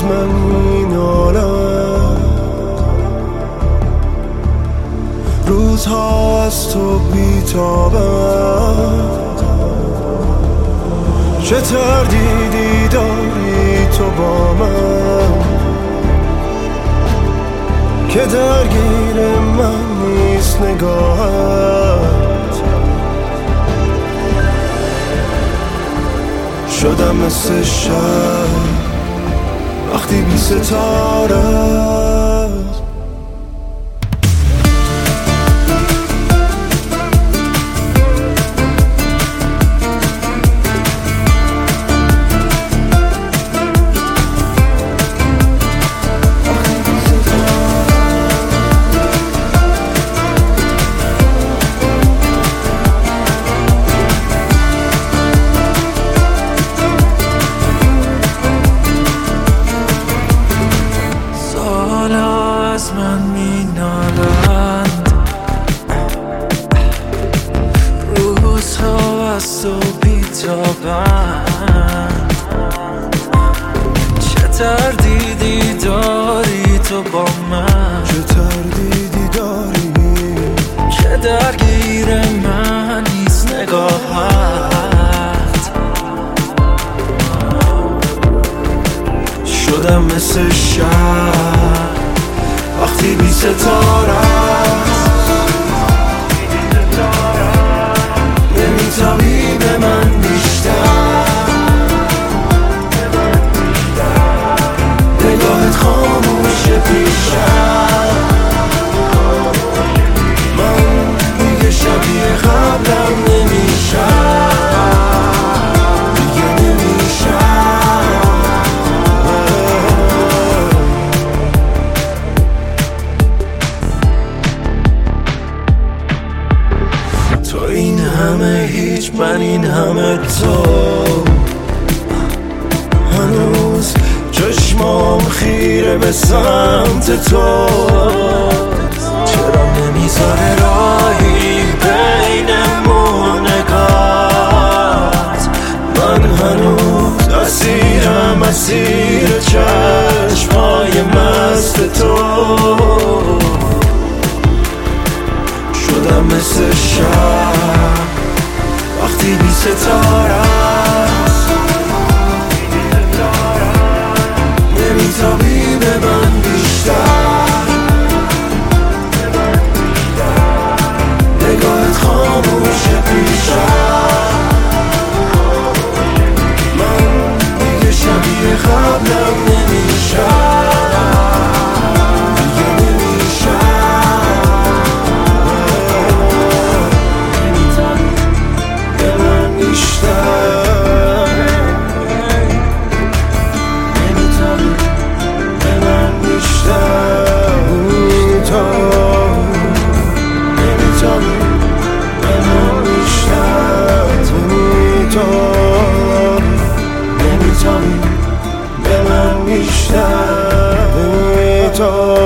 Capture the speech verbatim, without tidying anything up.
من مینالم، روزها از تو بیتابم. چه تردیدی داری تو با من که درگیر من نیست نگاهت. شدم مثل شب وقتی بی ستاره. از من مینالند، روزها از تو بیتابند. چه تردیدی داری تو با من، چه تردیدی داری که درگیر من نیست نگاهت. شدم مثل شب وقتی بی ستاره است. نمیتابی به من بیشتر، نگاهت خاموشه پیشم. من دیگه شبیه قبلم نمیشم، دیگه نمیشم. تو این همه هیچ، من این همه تو. هنوز چشمام خیره به سمت تو. چرا نمیذاره راهی بینمون نگات؟ من هنوز اسیرم، اسیر چشمای مست تو. شدم مثل شب وقتی بی ستاره است. نمیتابی به من بیشتر، نگاهت خاموشه پیشم. من دیگه شبیه قبلم نمیشم، دیگه نمیشم. به من بیشتر، نمیتابی به من بیشتر. نمیتابی به من بیشتر. نمیتابی به من بیشتر.